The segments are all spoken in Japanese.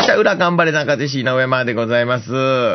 した。裏頑張れ中手市井上までございます。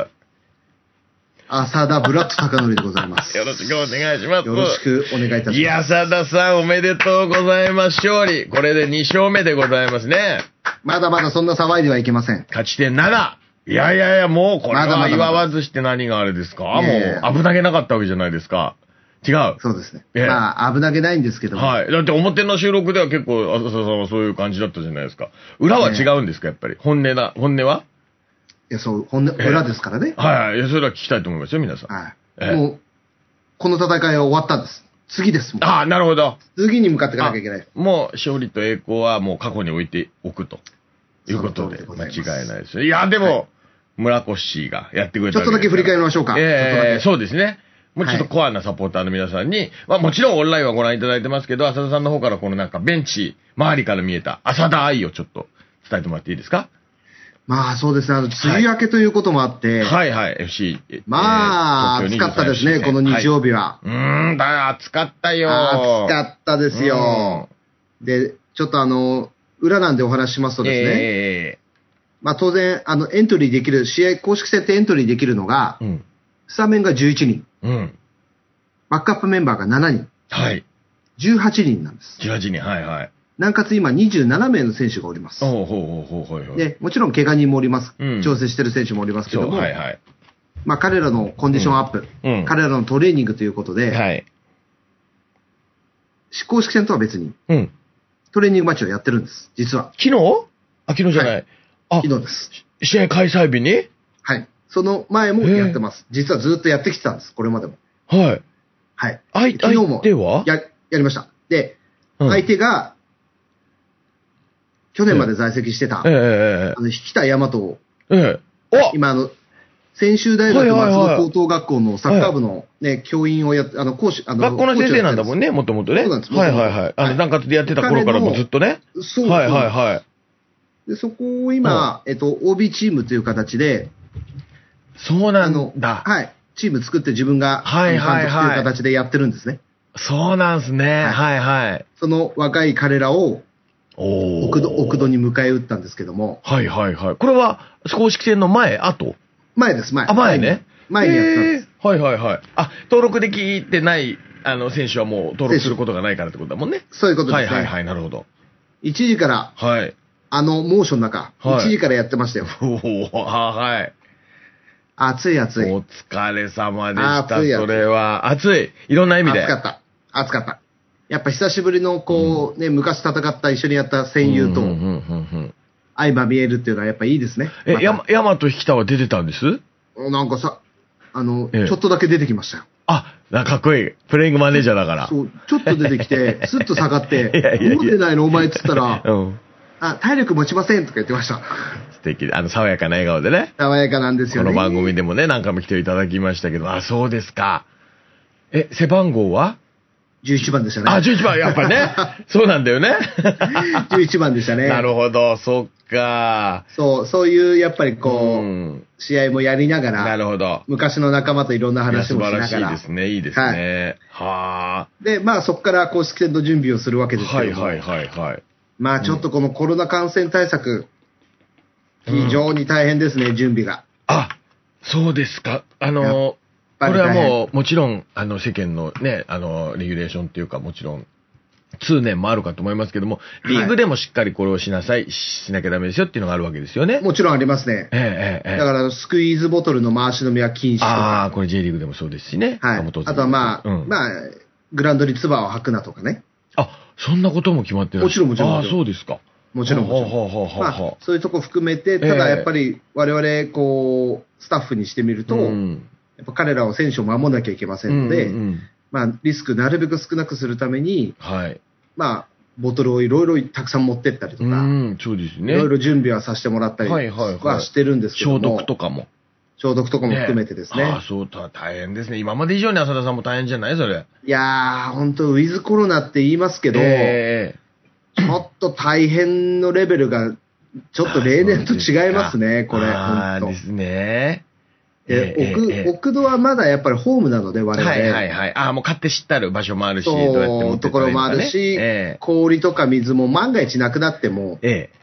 浅田ブラッド高則でございます。 よろしくお願いします。 よろしくお願いいたします。 いや、浅田さんおめでとうございます。勝利。これで2勝目でございますね。 まだまだそんな騒いではいけません。 勝ち点7。いやいやいや、もうこれは祝わずして何があれですか？もう危なげなかったわけじゃないですか。違う。 そうですね。まあ、危なげないんですけども。 はい。だって表の収録では結構、浅田さんはそういう感じだったじゃないですか。裏は違うんですか、やっぱり。本音はいや、そう、裏ですからね。 はい。いや、それは聞きたいと思いますよ、皆さん。 はい。もう、この戦いは終わったんです。次ですもん。 ああ、なるほど。 次に向かっていかなきゃいけない。 もう、勝利と栄光はもう過去に置いておくと。いうことで、間違いないですね。いや、でも、村越がやってくれた。 ちょっとだけ振り返りましょうか。 そうですね。もうちょっとコアなサポーターの皆さんに、まあもちろんオンラインはご覧いただいてますけど、浅田さんの方からこのなんかベンチ、周りから見えた浅田愛をちょっと伝えてもらっていいですか？ まあそうですね、梅雨明けということもあって、 はいはい、FC。 まあ、暑かったですね、この日曜日は。 暑かったよ。 暑かったですよ。で、ちょっと裏なんでお話ししますとですね、まあ当然、エントリーできる、試合公式戦ってエントリーできるのが、スタメンが11人。バックアップメンバーが7人。 はい。 18人なんです。 18人、はいはい。 なおかつ今27名の選手がおります。で、もちろん怪我人もおります。調整してる選手もおりますけども、まあ彼らのコンディションアップ、彼らのトレーニングということで、公式戦とは別に、トレーニングマッチをやってるんです、実は。 昨日じゃない。 昨日です。 試合開催日に？ はい。その前もやってます。実はずっとやってきてたんです、これまでも。 はい。 はい。 昨日も。 やりました。で、相手が、去年まで在籍してた、引田大和を、今専修大学松戸高等学校のサッカー部のね、教員を講師、 学校の先生なんだもんね、もともとね。 そうなんです。 はいはいはい。南葛でやってた頃からもずっとね。 そう。 はいはいはい。 で、そこを今、OB チームという形で、 そうなんだ。 はい。チーム作って自分が監督という形でやってるんですね。 そうなんですね。はいはい。 その若い彼らを、奥戸に迎え撃ったんですけども。 はいはいはい。これは公式戦の後？ 前です、前。 前ね。 前にやったんです。 はいはいはい。登録できてない選手はもう登録することがないからってことだもんね。 そういうことですね。 はいはいはい、なるほど。 1時から、 はい。 モーションの中、1時からやってましたよ。 はい。 暑い。 お疲れ様でした。それは。暑い。いろんな意味で。 暑かった。やっぱ久しぶりの昔戦った一緒にやった戦友と、相まみえるっていうのはやっぱいいですね。 山と引田は出てたんです？ なんかさ、ちょっとだけ出てきましたよ。 かっこいい。プレイングマネージャーだから。 そう、ちょっと出てきて、スッと下がって、持ってないのお前っつったら、体力持ちませんとか言ってました。 素敵。爽やかな笑顔でね。 爽やかなんですよね。 この番組でもね、何回も来ていただきましたけど、そうですか。背番号は ？11番でしたね。 11番、やっぱね。そうなんだよね。 11番でしたね。 なるほど、そっか。 そういう、やっぱり試合もやりながら、 なるほど。 昔の仲間といろんな話もしながら。 素晴らしいですね、いいですね。 で、まあそこから公式戦の準備をするわけですけども。 はい。 まあちょっとこのコロナ感染対策、非常に大変ですね、準備が。 そうですか。これはもちろん、世間のね、レギュレーションっていうか、もちろん、通念もあるかと思いますけども、リーグでもしっかりこれをしなきゃダメですよっていうのがあるわけですよね。 もちろんありますね。だから、スクイーズボトルの回し飲みは禁止とか。 これ J リーグでもそうですしね。 あとはまあ、グラウンドに唾を吐くなとかね。 そんなことも決まってる。 もちろん。 そうですか。 もちろん。そういうとこ含めて、ただやっぱり我々、スタッフにしてみると、やっぱ彼らを選手を守らなきゃいけませんので、まあ、リスクなるべく少なくするために、まあ、ボトルをいろいろたくさん持ってったりとか、 そうですね。 いろいろ準備はさせてもらったりはしてるんですけども。 消毒とかも含めてですね。 そう大変ですね。今まで以上に浅田さんも大変じゃないそれ。 いやー、本当ウィズコロナって言いますけど、ちょっと大変のレベルが、ちょっと例年と違いますね、これ。 ですね。 奥戸はまだやっぱりホームなので、我 々。もう勝手知ったる場所もあるし、どうやって持ってところもあるし、氷とか水も万が一なくなっても、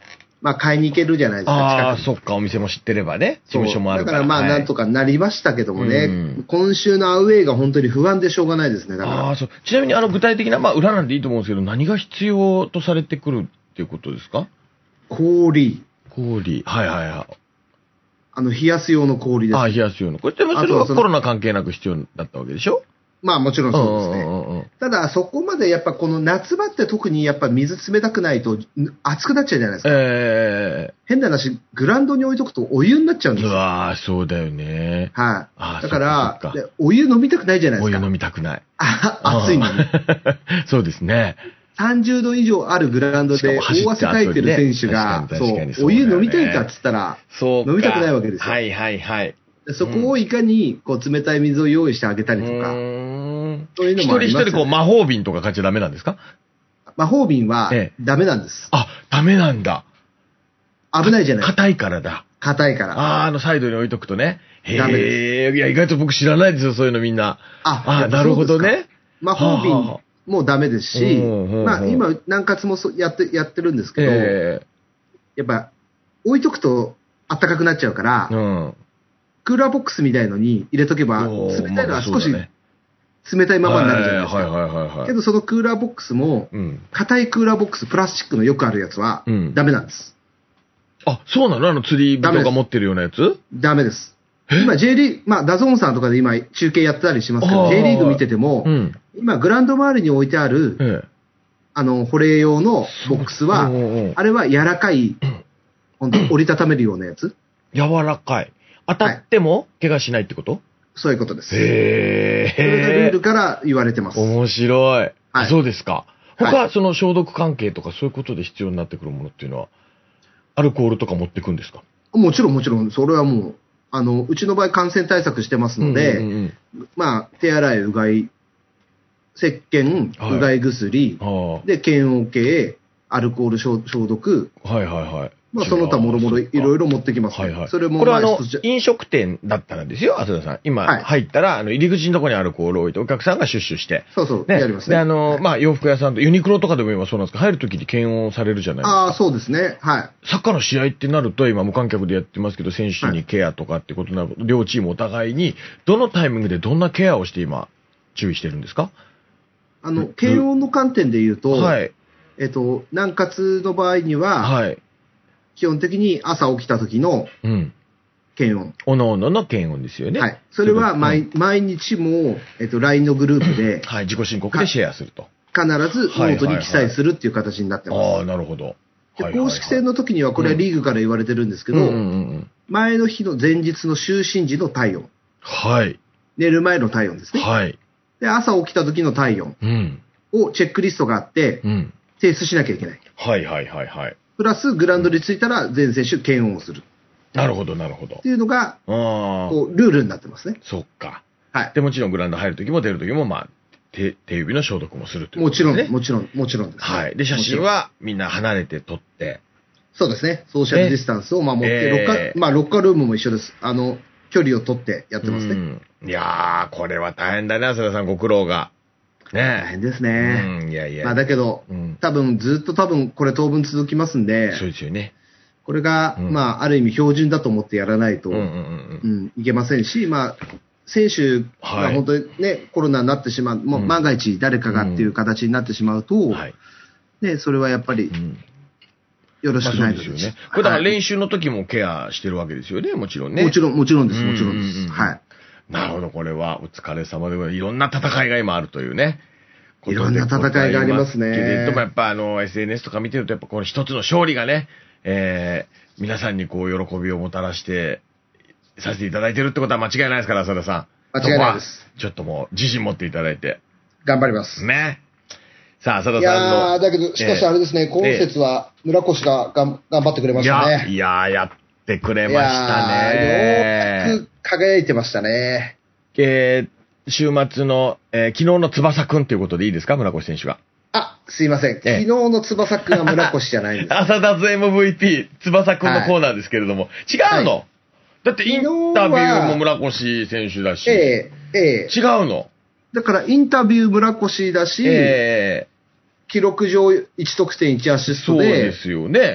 まあ買いに行けるじゃないですか、 ああ、そっか、お店も知ってればね。事務所もあるから。 だからまあなんとかなりましたけどもね、今週のアウェーが本当に不安でしょうがないですね、だから。 ああ、そう。ちなみに具体的な、まあ裏なんでいいと思うんですけど、何が必要とされてくるっていうことですか？ 氷。 氷。はいはいはい。 冷やす用の氷です。 ああ、冷やす用の。これって、それはコロナ関係なく必要だったわけでしょ？ まあもちろんそうですね。ただそこまでやっぱこの夏場って特にやっぱ水冷たくないと熱くなっちゃうじゃないですか。変な話、グラウンドに置いとくとお湯になっちゃうんですよ。 うわー、そうだよね。 はい。だから、お湯飲みたくないじゃないですか。 お湯飲みたくない。 暑いのに。 そうですね。 30度以上あるグラウンドで大汗かいてる選手が、そう、お湯飲みたいかっつったら、飲みたくないわけですよ。 はいはいはい。 そこをいかにこう冷たい水を用意してあげたりとか、 そういうのもありますよね。一人一人こう魔法瓶とか買っちゃダメなんですか？ 魔法瓶はダメなんです。 あ、ダメなんだ。 危ないじゃないですか。 硬いからだ。 硬いから。 サイドに置いとくとね。 ダメです。 いや、意外と僕知らないですよ、そういうのみんな。なるほどね。 魔法瓶もダメですし、まあ今、南葛もやってるんですけど、やっぱ置いとくと暖かくなっちゃうから、クーラーボックスみたいのに入れとけば、冷たいのは少し冷たいままになるじゃないですか。けどそのクーラーボックスも、硬いクーラーボックス、プラスチックのよくあるやつは、ダメなんです。 あ、そうなの？釣り人が持ってるようなやつ？ ダメです。今 J リーグ、まあダゾーンさんとかで今中継やってたりしますけど、J リーグ見てても、今グラウンド周りに置いてある、保冷用のボックスは、あれは柔らかい、本当折りたためるようなやつ。 柔らかい。当たっても怪我しないってこと？ そういうことです。それがルールから言われてます。 面白い。そうですか。他、その消毒関係とかそういうことで必要になってくるものっていうのは、アルコールとか持ってくんですか？ もちろん。それはもう、うちの場合感染対策してますので、まあ、手洗い、うがい、石鹸、うがい薬、で、検温計、アルコール消毒。まあ、その他もろもろいろいろ持ってきますね。それも、 これは飲食店だったらですよ、浅田さん。今、入ったら、入り口のところにアルコールを置いて、お客さんがシュッシュして。 そう、やりますね。 で、まあ、洋服屋さんと、ユニクロとかでも今そうなんですけど、入るときに検温されるじゃないですか。 そうですね。はい。 サッカーの試合ってなると、今無観客でやってますけど、選手にケアとかってことになると、両チームお互いに、どのタイミングでどんなケアをして今、注意してるんですか？ 検温の観点で言うと、南葛の場合には、基本的に朝起きた時の検温。 おのおのの検温ですよね。 はい。それは毎日も、LINE のグループで、 自己申告でシェアすると。 必ずノートに記載するっていう形になってます。 なるほど。 公式戦の時には、これはリーグから言われてるんですけど、前の日の前日の就寝時の体温。寝る前の体温ですね。で、朝起きた時の体温をチェックリストがあって、提出しなきゃいけない。プラス、グラウンドに着いたら全選手検温をする。 なるほど。 っていうのが、こう、ルールになってますね。 そっか。で、もちろんグラウンド入るときも出るときも、まあ、手指の消毒もするということですね。 もちろんです。 で、写真はみんな離れて撮って。 そうですね。ソーシャルディスタンスを守って、ロッカールームも一緒です。距離を取ってやってますね。 いやー、これは大変だね、浅田さん、ご苦労が。 大変ですね。まあだけど、ずっとこれ当分続きますんで、 そうですよね。 これが、まあある意味標準だと思ってやらないと、いけませんし、まあ、選手が本当にね、コロナになってしまう、もう万が一誰かがっていう形になってしまうと、ね、それはやっぱり、よろしくないですよね。 これだから練習の時もケアしてるわけですよね、もちろんね。 もちろんです。はい。 なるほど、これはお疲れ様でございます。いろんな戦いが今あるというね。 いろんな戦いがありますね。 でもやっぱSNS とか見てると、やっぱこの一つの勝利がね、皆さんにこう喜びをもたらしてさせていただいてるってことは間違いないですから、浅田さん。間違いないです。 ちょっともう自信持っていただいて。 頑張ります。 ね。さあ、浅田さんの。 だけど、しかしあれですね、今節は村越が頑張ってくれましたね。 やってくれましたね。 ようやく輝いてましたね。 週末の、昨日の翼くんということでいいですか、村越選手が。 すいません。昨日の翼くんは村越じゃないんです。 浅田ズ MVP、翼くんのコーナーですけれども。違うの、だってインタビューも村越選手だし。違うのだからインタビュー村越だし、記録上1得点1アシストで。 そうですよね。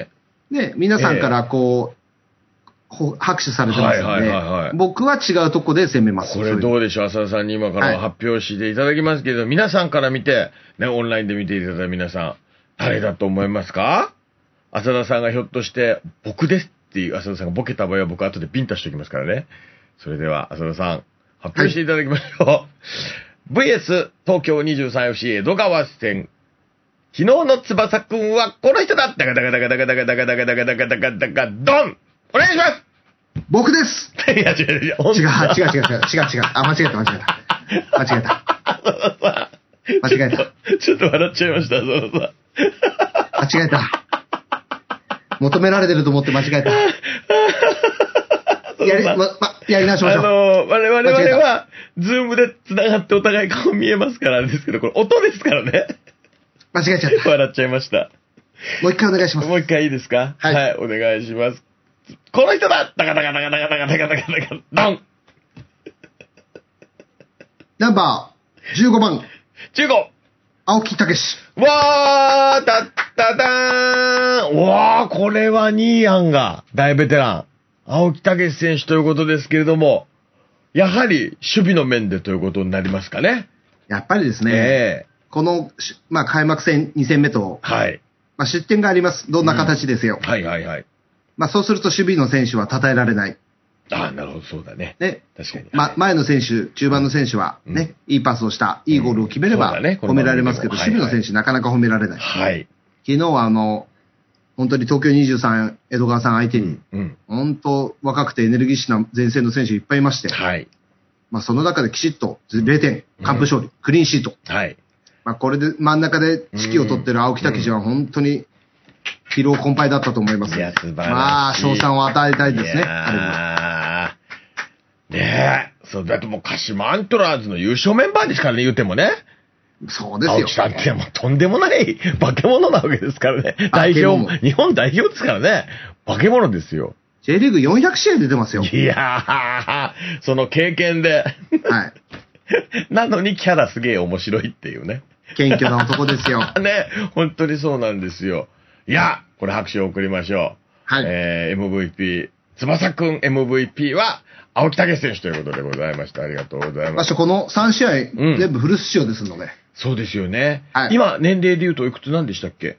ね、皆さんからこう、拍手されてますので、僕は違うとこで攻めます。 これどうでしょう、浅田さんに今から発表していただきますけど、皆さんから見て、ね、オンラインで見ていただいた皆さん、誰だと思いますか？浅田さんがひょっとして、僕ですっていう浅田さんがボケた場合は僕後でビンタしておきますからね。それでは、浅田さん、発表していただきましょう。VS 東京 23FC 江戸川戦。昨日の翼くんはこの人だ。ダカダカダカダカダカダカダカダカダカダカダカドン。お願いします。 僕です。 いや、違う。 違う。あ、間違えた。 ちょっと笑っちゃいました、そのさ。 間違えた。求められてると思って間違えた。やり直しましょう。 我々は、ズームで繋がってお互い顔見えますからあれですけど、これ音ですからね。 間違えちゃった。 笑っちゃいました。 もう一回お願いします。 もう一回いいですか？はい、お願いします。この人だ。ダカダカダカダカダカダカダカダカドン。 ナンバー15番。 15。 青木武史。 わー、たっただーん。わー、これは2位案が大ベテラン。青木武史選手ということですけれども、やはり守備の面でということになりますかね。 やっぱりですね。この、開幕戦2戦目と、失点があります。どんな形ですよ。そうすると守備の選手は称えられない。 ああ、なるほど、そうだね。 ね。 確かに。 前の選手、中盤の選手はね、いいパスをした、いいゴールを決めれば褒められますけど、守備の選手なかなか褒められない。昨日は本当に東京23江戸川さん相手に、本当若くてエネルギッシュな前線の選手いっぱいいまして、その中できちっと0点、完封勝利、クリーンシート。これで真ん中で指揮を取ってる青木武史は本当に疲労困憊だったと思います。 いや、素晴らしい。 賞賛を与えたいですね。 ねえ。そう、だってもう鹿島アントラーズの優勝メンバーですからね、言うてもね。 そうですよ。 青木さんってもうとんでもない化け物なわけですからね。日本代表ですからね。化け物ですよ。 J リーグ400試合出てますよ。 いやー、その経験で。なのにキャラすげえ面白いっていうね。 謙虚な男ですよ。 ね、本当にそうなんですよ。いや、これ拍手を送りましょう。MVP、翼くん MVP は、青木武史選手ということでございました。ありがとうございます。 この3試合、全部フル出場ですので。 そうですよね。今、年齢で言うといくつなんでしたっけ？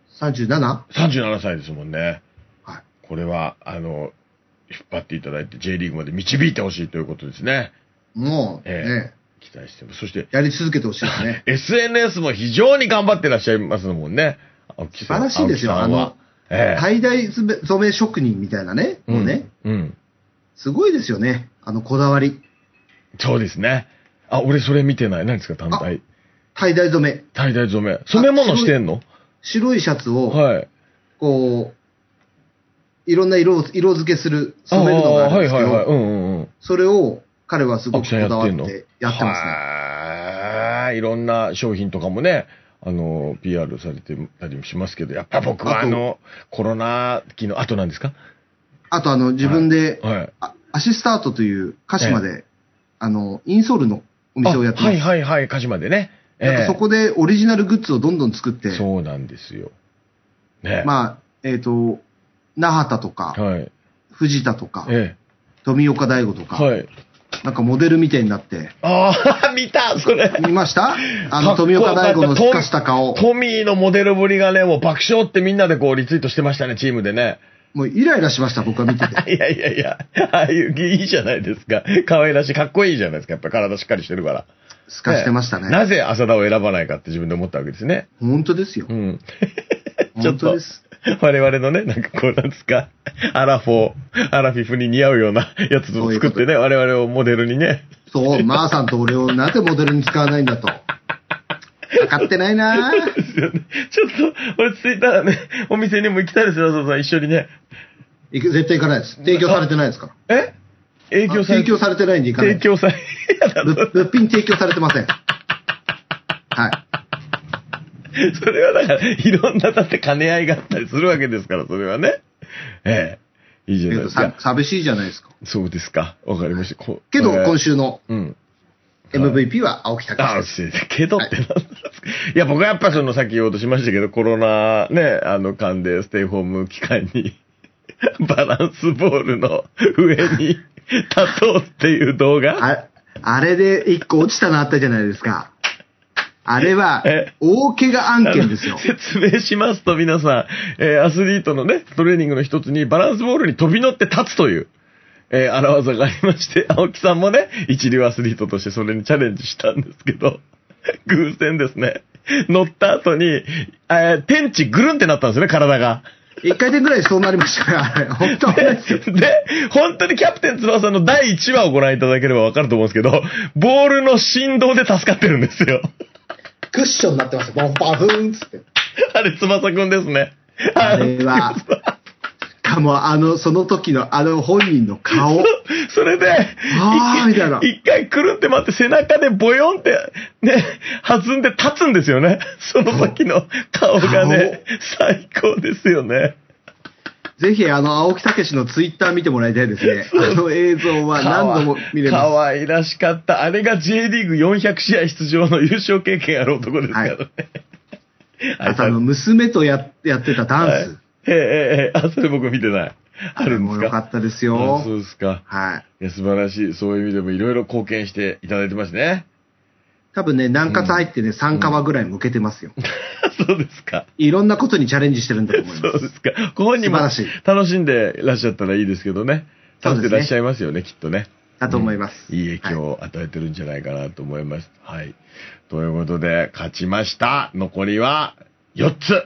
37？37 歳ですもんね。これは、引っ張っていただいて J リーグまで導いてほしいということですね。 もう、ね。 期待してます。そして、 やり続けてほしいですね。 SNS も非常に頑張ってらっしゃいますもんね。 素晴らしいですよ。tie dye染め職人みたいなね。もうね。すごいですよね。こだわり。 そうですね。あ、俺それ見てない。何ですか、単体。 タイダイ染め。 タイダイ染め。染め物してんの？ 白いシャツを、こう、いろんな色付けする、染めるのがあるんですけど、それを彼はすごくこだわってやってますね。 いろんな商品とかもね、PR されてたりもしますけど、やっぱ僕はコロナ期の後なんですか？ あと自分で、アシスタートという鹿島で、インソールのお店をやってます。 鹿島でね。 そこでオリジナルグッズをどんどん作って。 そうなんですよ。 ね。那覇とか、藤田とか、富岡大吾とか、なんかモデルみたいになって。 見たそれ。 見ました？富岡大吾のすかした顔。 トミーのモデルぶりがね、もう爆笑ってみんなでこうリツイートしてましたね、チームでね。 もうイライラしました、僕は見てて。 いや、ああいういいじゃないですか。可愛らしい、かっこいいじゃないですか。やっぱ体しっかりしてるから。 すかしてましたね。 なぜ浅田を選ばないかって自分で思ったわけですね。 本当ですよ。 ちょっと、我々のね、なんかこうなんですか、アラフィフに似合うようなやつを作ってね、我々をモデルにね。 そう、マーさんと俺をなぜモデルに使わないんだと。分かってないなぁ。 ですよね。ちょっと、俺着いたらね、お店にも行きたいですよ、さん一緒にね。 絶対行かないです。提供されてないですから。 提供されてないんで行かない。 提供され、 物品提供されてません。 それはだから、いろんなだって兼ね合いがあったりするわけですから、それはね。いいじゃないですか。 寂しいじゃないですか。 そうですか。わかりました。 けど、今週の、 MVP は青木武です。 けどってなんですか、いや、僕はやっぱさっき言おうとしましたけど、コロナね、間でステイホーム期間に、バランスボールの上に立とうっていう動画あれで1個落ちたのあったじゃないですか。あれは、大怪我案件ですよ。 説明しますと皆さん、アスリートのね、トレーニングの一つにバランスボールに飛び乗って立つという、荒技がありまして、青木さんもね、一流アスリートとしてそれにチャレンジしたんですけど、偶然ですね、乗った後に、天地ぐるんってなったんですよね、体が。 1回転ぐらいそうなりましたから、本当ですよ。 で、本当にキャプテン翼の第1話をご覧いただければわかると思うんですけど、ボールの振動で助かってるんですよ。 クッションになってますよ。バフーンつって。 あれ、翼くんですね。 あれは、その時の本人の顔。 それで、 みたいな。 一回くるって待って背中でボヨンってね、弾んで立つんですよね。その時の顔がね、最高ですよね。 ぜひ青木武のツイッター見てもらいたいですね。映像は何度も見れます。 可愛らしかった。あれが J リーグ400試合出場の優勝経験ある男ですからね。 あと娘とやってたダンス。 それ僕見てない。あるんですか？ よかったですよ。 そうですか。 はい。 いや、素晴らしい。そういう意味でもいろいろ貢献していただいてますね。 多分ね、南葛入ってね、3カワぐらい向けてますよ。 そうですか。 いろんなことにチャレンジしてるんだと思います。 そうですか。ご本人も楽しんでいらっしゃったらいいですけどね。楽しんでらっしゃいますよね、きっとね。 だと思います。 いい影響を与えてるんじゃないかなと思います。はい。ということで、勝ちました。残りは4つ。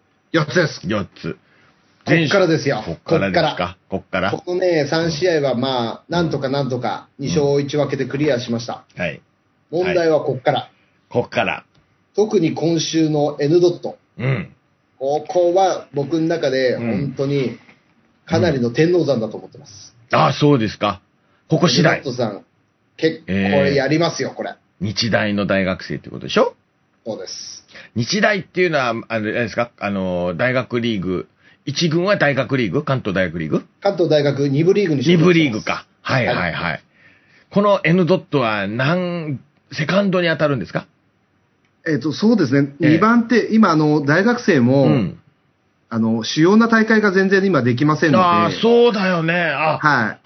4つです。 4つ。 こっからですよ。 こっからですか。こっから。 このね、3試合はまあ、なんとか2勝1分けでクリアしました。 はい。 問題はこっから。 こっから。 特に今週の N ドット。 うん。 ここは僕の中で本当にかなりの天王山だと思ってます。 ああ、そうですか。ここ次第。 N ドットさん、結構これやりますよ、これ。 日大の大学生ってことでしょ？ そうです。 日大っていうのは、あれですか？大学リーグ。1軍は大学リーグ？関東大学リーグ？ 関東大学2部リーグに 2部リーグか。はいはいはい。この N ドットはセカンドに当たるんですか？ そうですね。2番手、今大学生も、主要な大会が全然今できませんので。 ああ、そうだよね。 はい。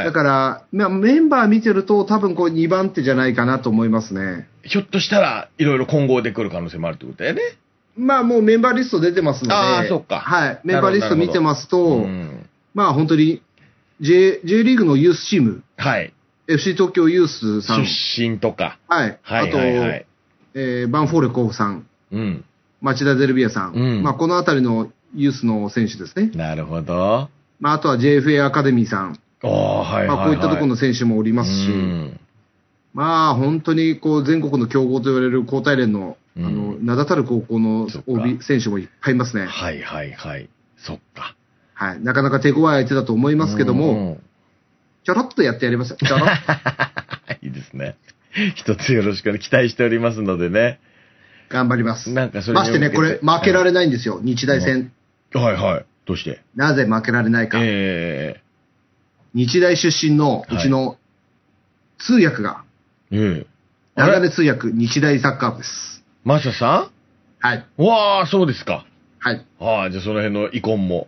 だから、メンバー見てると多分こう2番手じゃないかなと思いますね。 ひょっとしたらいろいろ混合で来る可能性もあるってことだよね。 まあもうメンバーリスト出てますので。 ああ、そっか。 はい。メンバーリスト見てますと、まあ本当に J リーグのユースチーム。 はい。 FC 東京ユースさん。 出身とか。 はい。あと、バンフォーレ甲府さん。町田ゼルビアさん。まあこのあたりのユースの選手ですね。 なるほど。 まああとは JFA アカデミーさん。まあこういったところの選手もおりますし。まあ本当にこう全国の強豪と言われる高体連の名だたる高校の OB 選手もいっぱいいますね。 はい。そっか。 はい。なかなか手強い相手だと思いますけども、ちょろっとやってやりますよ。ちょろっいいですね。一つよろしく期待しておりますのでね。 頑張ります。 なんかそれましてね、これ負けられないんですよ。日大戦。 はい。どうして？ なぜ負けられないか。日大出身のうちの通訳が、長年通訳、日大サッカー部です。 マサさん？ はい。 わあ、そうですか。 はい。 じゃあその辺の遺恨も、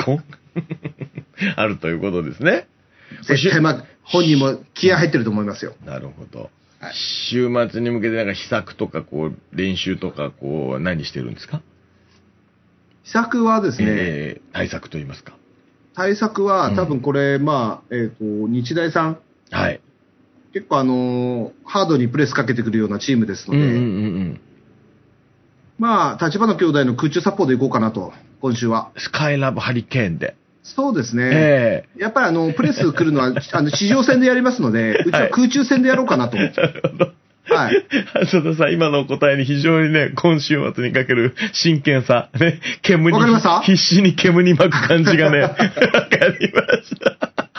あるということですね。 絶対本人も気合入ってると思いますよ。 なるほど。週末に向けてなんか秘策とか練習とか何してるんですか？ 秘策はですね、 対策と言いますか。 対策は多分これ、日大さん。 はい。 結構ハードにプレスかけてくるようなチームですので、まあ、立花兄弟の空中サポート行こうかなと、今週は。 スカイラブハリケーンで。 そうですね。やっぱりプレス来るのは、地上戦でやりますので、うちは空中戦でやろうかなと。なるほど。はい。 橋田さん、今のお答えに非常にね、今週末にかける真剣さ、ね、 わかりました？ 必死に煙に巻く感じがね、わかりました。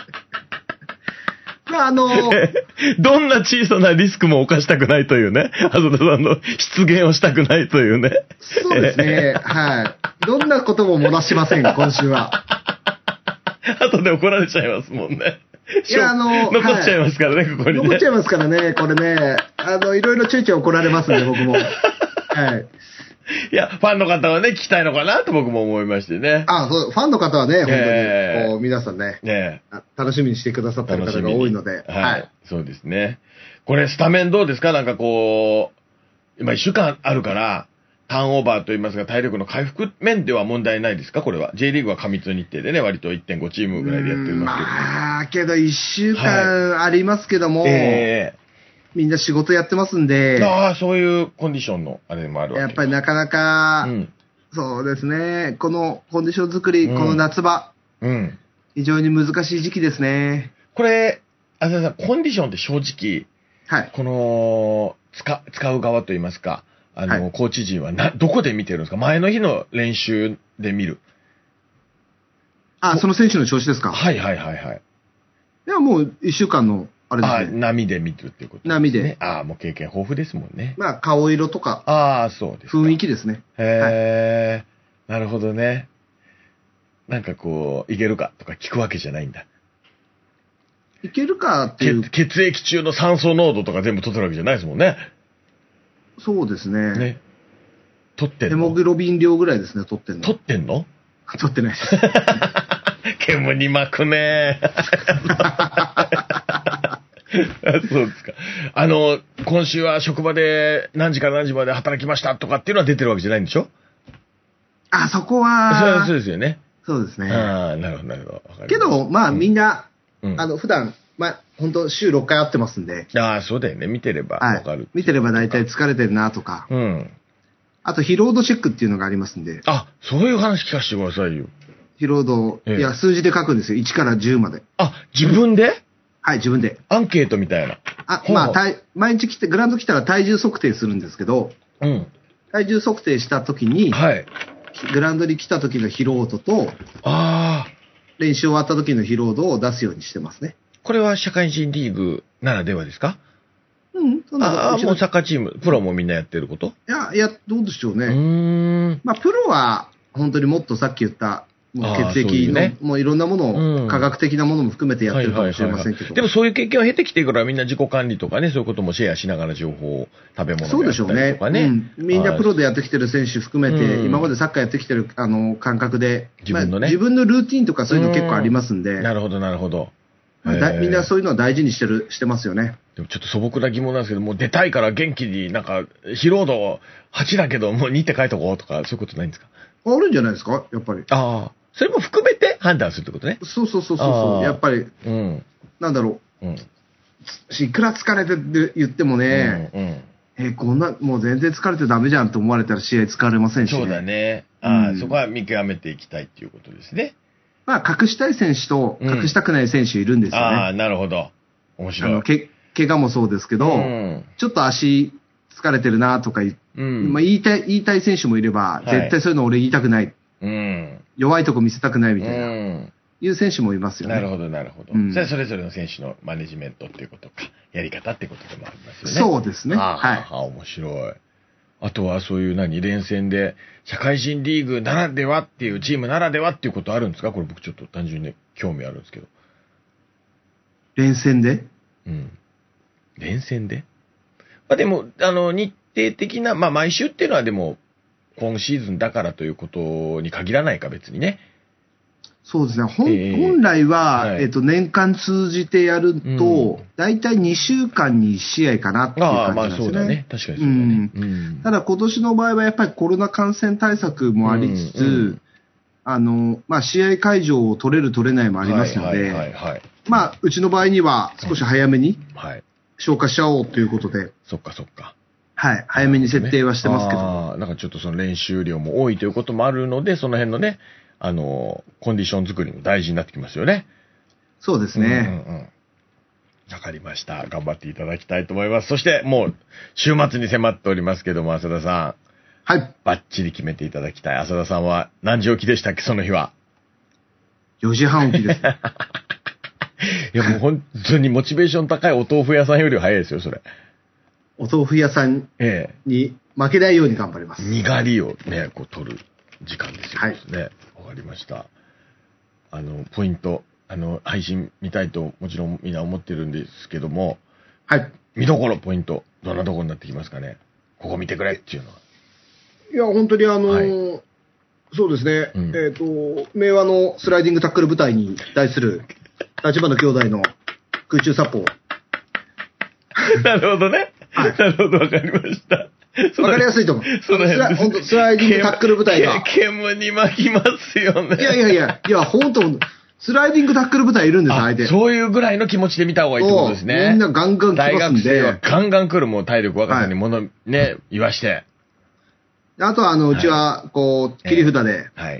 どんな小さなリスクも犯したくないというね、橋田さんの出現をしたくないというね。 そうですね。はい。どんなことも漏らしません、今週は。 後で怒られちゃいますもんね。 いや、 残っちゃいますからね、ここにね。 残っちゃいますからね、これね。いろいろちょいちょい怒られますんで、僕も。はい。 いや、ファンの方はね、聞きたいのかなと僕も思いましてね。 そう、ファンの方はね、本当に、皆さんね、楽しみにしてくださってる方が多いので。 はい。そうですね。これ、スタメンどうですか？なんかこう、今1週間あるから、ターンオーバーといいますか、体力の回復面では問題ないですか？これは。J リーグは過密日程でね、割と 1.5 チームぐらいでやってますけど。1週間ありますけども、みんな仕事やってますんで。 そういうコンディションのあれもあるわけです。 やっぱりなかなか、そうですね、このコンディション作り、この夏場、非常に難しい時期ですね。 これ、浅田さん、コンディションって正直、この、使う側といいますか、コーチ陣はどこで見てるんですか？前の日の練習で見る。 その選手の調子ですか？ はい。いや、もう1週間の、あれですね。 波で見るっていうことですね。 波で。 もう経験豊富ですもんね。 顔色とか。 そうです。 雰囲気ですね。 なるほどね。なんかこう、いけるかとか聞くわけじゃないんだ。 いけるかっていう。 血液中の酸素濃度とか全部取ってるわけじゃないですもんね。 そうですね。 取ってんの？ ヘモグロビン量ぐらいですね、取ってんの。 取ってんの？ 取ってないです。 煙に巻くねそうですか。今週は職場で何時から何時まで働きましたとかっていうのは出てるわけじゃないんでしょ？ そこは。 そうですよね。 そうですね。 なるほど。 けど、みんな、普段、本当週6回会ってますんで。 そうだよね。見てればわかる。 見てれば大体疲れてるなとか。あと、疲労度チェックっていうのがありますんで。 そういう話聞かせてくださいよ。 疲労度、数字で書くんですよ。1から10まで。 自分で？ はい、自分で。 アンケートみたいな。 毎日グラウンド来たら体重測定するんですけど、体重測定した時に、グラウンドに来た時の疲労度と、練習終わった時の疲労度を出すようにしてますね。 これは社会人リーグならではですか？もうサッカーチーム、プロもみんなやってること？ いや、どうでしょうね。プロは、本当にもっとさっき言った、血液の、もういろんなものを、科学的なものも含めてやってるかもしれませんけど。 でもそういう経験を経てきてからみんな自己管理とかね、そういうこともシェアしながら情報を食べ物そうでしょうね。みんなプロでやってきてる選手含めて、今までサッカーやってきてる感覚で、自分のルーティンとかそういうの結構ありますんで。 なるほど。 みんなそういうのは大事にしてますよね。 でもちょっと素朴な疑問なんですけど、もう出たいから元気になんか、疲労度8だけど、もう2って書いとこうとか、そういうことないんですか？ あるんじゃないですかやっぱり。 それも含めて判断するってことね。 そう。やっぱり、なんだろう。いくら疲れてって言ってもね、こんな、もう全然疲れてダメじゃんと思われたら試合疲れませんしね。 そうだね。そこは見極めていきたいっていうことですね。 隠したい選手と隠したくない選手いるんですよね。 なるほど。面白い。 怪我もそうですけど、ちょっと足疲れてるなとか言いたい選手もいれば、絶対そういうの俺言いたくない。弱いとこ見せたくないみたいな、いう選手もいますよね。 なるほど。それぞれの選手のマネジメントっていうことか、やり方ってことでもありますよね。 そうですね。 面白い。あとはそういう連戦で、社会人リーグならではっていう、チームならではっていうことあるんですか？これ僕ちょっと単純に興味あるんですけど。 連戦で？ 連戦で？でも、日程的な、毎週っていうのはでも、今シーズンだからということに限らないか、別にね。 そうですね。本来は、年間通じてやると、だいたい2週間に1試合かなっていう感じなんですね。 そうだね。確かにそうだね。 ただ今年の場合はやっぱりコロナ感染対策もありつつ、試合会場を取れる取れないもありますので、うちの場合には少し早めに消化しちゃおうということで。 そっか。 早めに設定はしてますけど。 なんかちょっとその練習量も多いということもあるので、その辺のね、コンディション作りも大事になってきますよね。 そうですね。 わかりました。頑張っていただきたいと思います。そしてもう週末に迫っておりますけども、浅田さん。バッチリ決めていただきたい。浅田さんは何時起きでしたっけ、その日は。 4時半起きです。 いやもう本当にモチベーション高いお豆腐屋さんよりは早いですよ、それ。 お豆腐屋さんに負けないように頑張ります。 にがりをね、取る時間ですよね。わかりました。ポイント、 配信見たいともちろんみんな思ってるんですけども、 はい。 見どころ、ポイント、どんなところになってきますかね。ここ見てくれっていうのは。 いや、本当にそうですね、明和のスライディングタックル部隊に対する立花兄弟の空中殺法。 なるほどね。はい、なるほど、わかりました。 わかりやすいと思う。その辺スライディングタックル部隊が。 煙に巻きますよね。 いや、本当スライディングタックル部隊いるんです、相手。 そういうぐらいの気持ちで見た方がいいってことですね。 みんなガンガン来ますんで。 大学生はガンガン来る、もう体力若さにね、言わして。 あとは、うちは、切り札で、はい。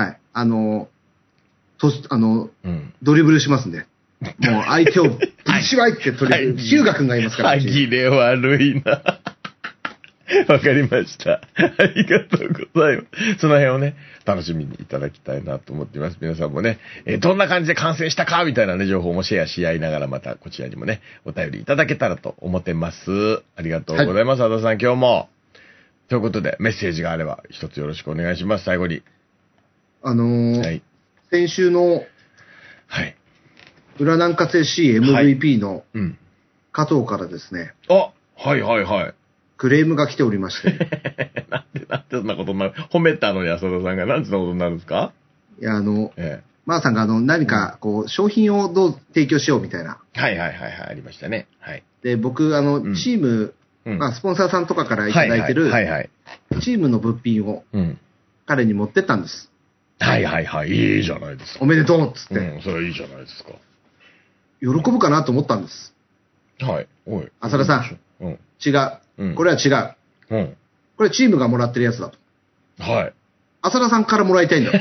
ドリブルしますんで。もう相手をぶちしばいって取れる。ヒューガ君がいますから。 歯切れ悪いな。わかりました。ありがとうございます。その辺をね、楽しみにいただきたいなと思っています。皆さんもね、どんな感じで完成したかみたいなね、情報もシェアし合いながら、またこちらにもね、お便りいただけたらと思ってます。ありがとうございます。和田さん、今日も。ということで、メッセージがあれば、一つよろしくお願いします。最後に。 はい、先週の、 はい。 裏南葛 FC MVP の加藤からですね。 はいはいはい。 クレームが来ておりまして。 なんでそんなことになる。褒めたのに浅田さんがなんでそんなことになるんですか？ いや、マーさんが何か、商品をどう提供しようみたいな。 はいはいはいはい、ありましたね。はい。 で、僕、チーム、スポンサーさんとかからいただいてる、チームの物品を、彼に持ってったんです。 はいはいはい、いいじゃないですか。 おめでとうっつって。 それはいいじゃないですか。 喜ぶかなと思ったんです。 はい。 浅田さん。違う。これは違う。これチームがもらってるやつだと。 はい。 浅田さんからもらいたいんだ。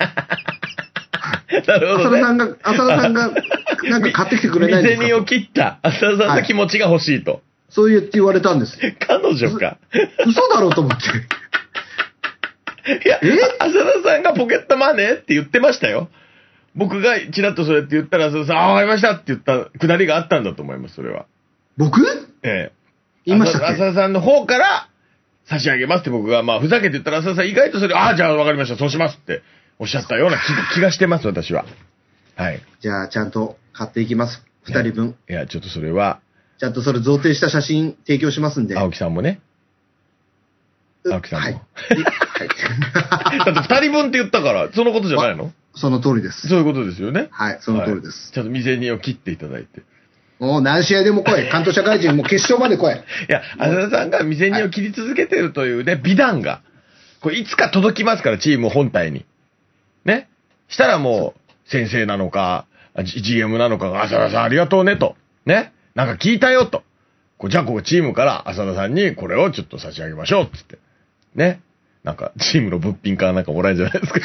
なるほど、ね。 浅田さんが、なんか買ってきてくれないんですか？ 見銭を切った浅田さんの気持ちが欲しいと。 そう言われたんです。 彼女か。 嘘だろうと思って。 いや、浅田さんがポケットマネーって言ってましたよ。僕がちらっとそれって言ったら、浅田さん、わかりましたって言ったくだりがあったんだと思います、それは。 僕？ 言いましたっけ？ 浅田さんの方から差し上げますって僕が、ふざけて言ったら、浅田さん意外とそれ、じゃあわかりました、そうしますっておっしゃったような気がしてます、私は。はい。 じゃあ、ちゃんと買っていきます。2人分。 いや、ちょっとそれは。 ちゃんとそれ贈呈した写真提供しますんで。 青木さんもね。青木さんも。 はい。 だって2人分って言ったから、そのことじゃないの？ その通りです。 そういうことですよね。 はい、その通りです。 ちゃんと未然を切っていただいて。 何試合でも来い。関東社会人も決勝まで来い。 いや、浅田さんが未然を切り続けてるというね、美談が、これいつか届きますから、チーム本体に。ね。したらもう、先生なのか、GM なのかが、浅田さんありがとうねと。ね。なんか聞いたよと。じゃあここチームから浅田さんにこれをちょっと差し上げましょうっつって。ね。なんかチームの物品からなんかもらえるんじゃないです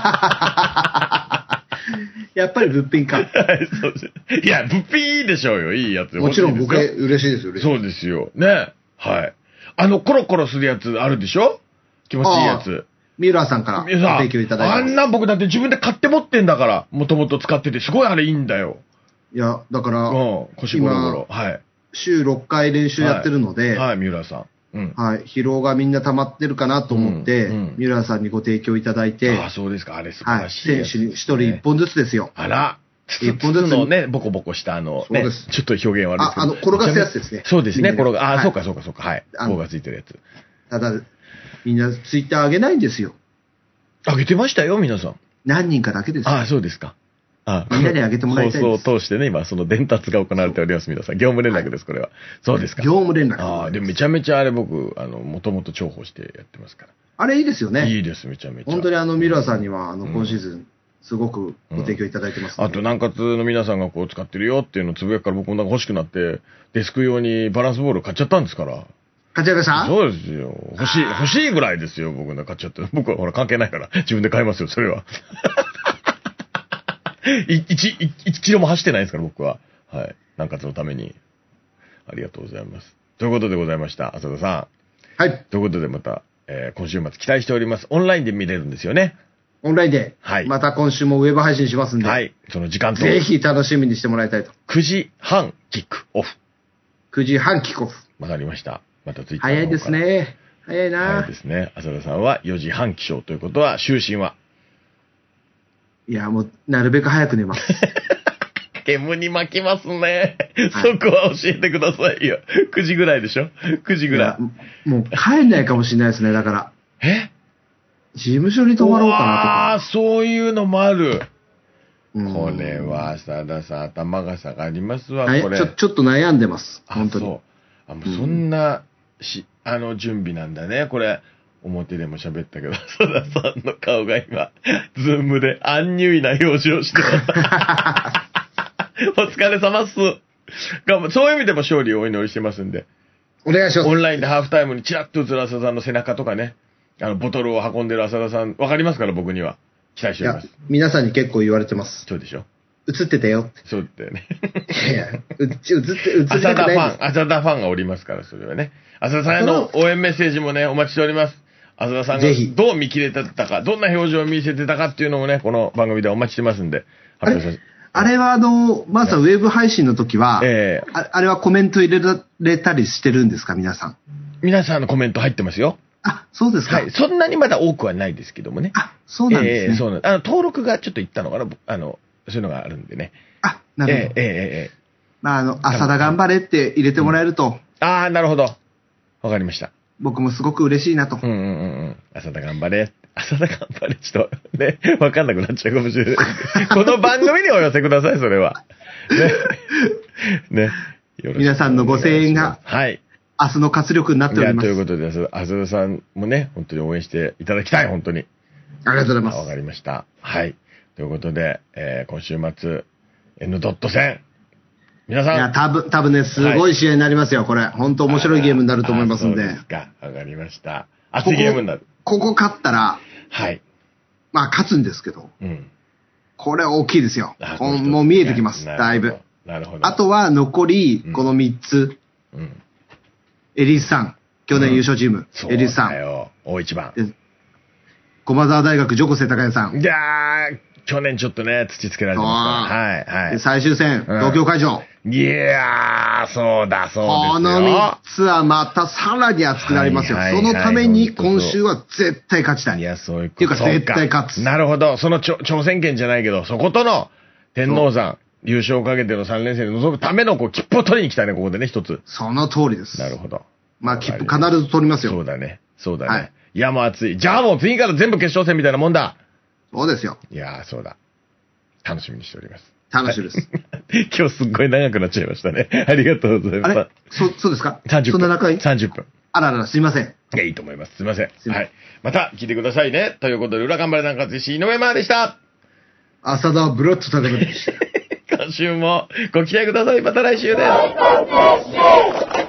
か。 やっぱり物品か。 はい、そうです。いや、物品いいでしょうよ。いいやつ。 もちろん僕嬉しいです、嬉しい。 そうですよ。ね。はい。コロコロするやつあるでしょ？気持ちいいやつ。 ミュラーさんから提供いただいて。 あんな僕だって自分で買って持ってんだから、もともと使ってて、すごいあれいいんだよ。 いや、だから、 腰ゴロゴロ。はい。 週6回練習やってるので、 はい、ミュラーさん。 はい。疲労がみんな溜まってるかなと思って、ミュラーさんにご提供いただいて、 そうですか。あれ素晴らしい。 選手に1人1本ずつですよ。 あら。1本ずつのね、ボコボコしたそうです。 ちょっと表現悪いですけど。 転がすやつですね。 そうですね、そうか。はい。棒がついてるやつ。 ただ、みんなツイッター上げないんですよ。 上げてましたよ、皆さん。 何人かだけです。 そうですか。 みんなに上げてもらいたいです。 放送を通してね、今、その伝達が行われております、皆さん。業務連絡です、これは。そうですか。 業務連絡。 でもめちゃめちゃあれ僕、もともと重宝してやってますから。 あれいいですよね。 いいです、めちゃめちゃ。 本当にミラーさんには、今シーズン、すごくご提供いただいてます、 あと、南葛の皆さんが使ってるよっていうのをつぶやくから僕もなんか欲しくなって、デスク用にバランスボール買っちゃったんですから。 買っちゃいました？ そうですよ。欲しいぐらいですよ、僕ね、買っちゃって。僕はほら関係ないから、自分で買いますよ、それは。1キロも走ってないですから、僕は。はい。南葛のために。ありがとうございます。ということでございました、浅田さん。はい。 ということでまた、今週末期待しております。オンラインで見れるんですよね。 オンラインで。 はい。 また今週もウェブ配信しますんで。 はい。その時間と。 ぜひ楽しみにしてもらいたいと。 9時半キックオフ。 9時半キックオフ。 わかりました。またツイッター早いですね。早いな。 早いですね。浅田さんは4時半起床ということは、就寝はいや、もう、なるべく早く寝ます。 煙に巻きますね。そこは教えてくださいよ。9時ぐらいでしょ ?9 時ぐらい。もう帰んないかもしれないですね、だから。事務所に泊まろうかなとか。 ああ、そういうのもある。これは、浅田さん、頭が下がりますわ、これ。 ちょっと悩んでます。本当に。 もうそんな、準備なんだね。これ、表でも喋ったけど、浅田さんの顔が今、ズームでアンニュイな表情してます。お疲れ様っす。そういう意味でも勝利をお祈りしてますんで。 お願いします。 オンラインでハーフタイムにチラッと映る浅田さんの背中とかね、ボトルを運んでる浅田さん、わかりますから僕には。期待しております。 皆さんに結構言われてます。 そうでしょ。 映ってたよ。 そうだよね。 いや、映ってたくないです。 浅田ファンがおりますから、それはね。浅田さんへの応援メッセージもね、お待ちしております。浅田さんがどう見切れてたか、どんな表情を見せてたかっていうのもね、この番組でお待ちしてますんで、発表させて。 あれはまずはウェブ配信の時は、あれはコメント入れられたりしてるんですか、皆さん。 皆さんのコメント入ってますよ。 あ、そうですか。 はい。そんなにまだ多くはないですけどもね。 あ、そうなんですね。 そうなんです。登録がちょっといったのかな、そういうのがあるんでね。 あ、なるほど。まあ、浅田頑張れって入れてもらえると。 ああ、なるほど。わかりました。 僕もすごく嬉しいなと。 浅田頑張れ。浅田頑張れ。ちょっと、ね、わかんなくなっちゃうかもしれない。この番組にお寄せください、それは。ね。 皆さんのご声援が、 はい。 明日の活力になっております。 ということで、浅田さんもね、本当に応援していただきたい、本当に。 ありがとうございます。 わかりました。はい。ということで、今週末、N ドット戦。皆さん。 いや、多分ね、すごい試合になりますよ、これ。本当面白いゲームになると思いますんで。 そうですか。わかりました。熱いゲームになる。 ここ勝ったら、 はい。 まあ、勝つんですけど、これ大きいですよ。もう見えてきます、だいぶ。 なるほど。 あとは残り、この3つ。エリスさん、去年優勝チーム、エリスさん。 大一番。 駒澤大学、ジョコセ高谷さん。 いやー、去年ちょっとね、土つけられてました。はい。 最終戦、東京会場。 いやー、そうですよ。 この3つはまたさらに熱くなりますよ。そのために今週は絶対勝ちたい。 いや、そういうこと。 っていうか絶対勝つ。 なるほど。その挑戦権じゃないけど、そことの天皇山、優勝をかけての3連戦で臨むための切符を取りに行きたいね、ここでね、一つ。 その通りです。 なるほど。 まあ、切符必ず取りますよ。 そうだね。はい。いや、もう熱い。じゃあもう次から全部決勝戦みたいなもんだ。 そうですよ。 いやー、そうだ。楽しみにしております。 楽しみです。 今日すっごい長くなっちゃいましたね。ありがとうございます。 あれそうですか ?30 分。 そんな中に ?30 分。 あらら、すいません。 いや、いいと思います。すいません。はい。また聞いてくださいね。ということで、裏頑張れなんかぜし井上真でした。 浅田ブロッド高田でした。 今週もご期待ください。また来週です。